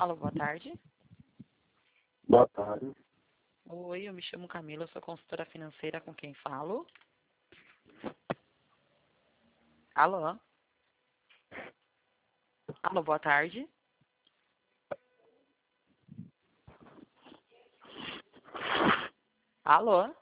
Alô, boa tarde. Boa tarde. Oi, eu me chamo Camila, sou consultora financeira, com quem falo? Alô? Alô, boa tarde. Alô?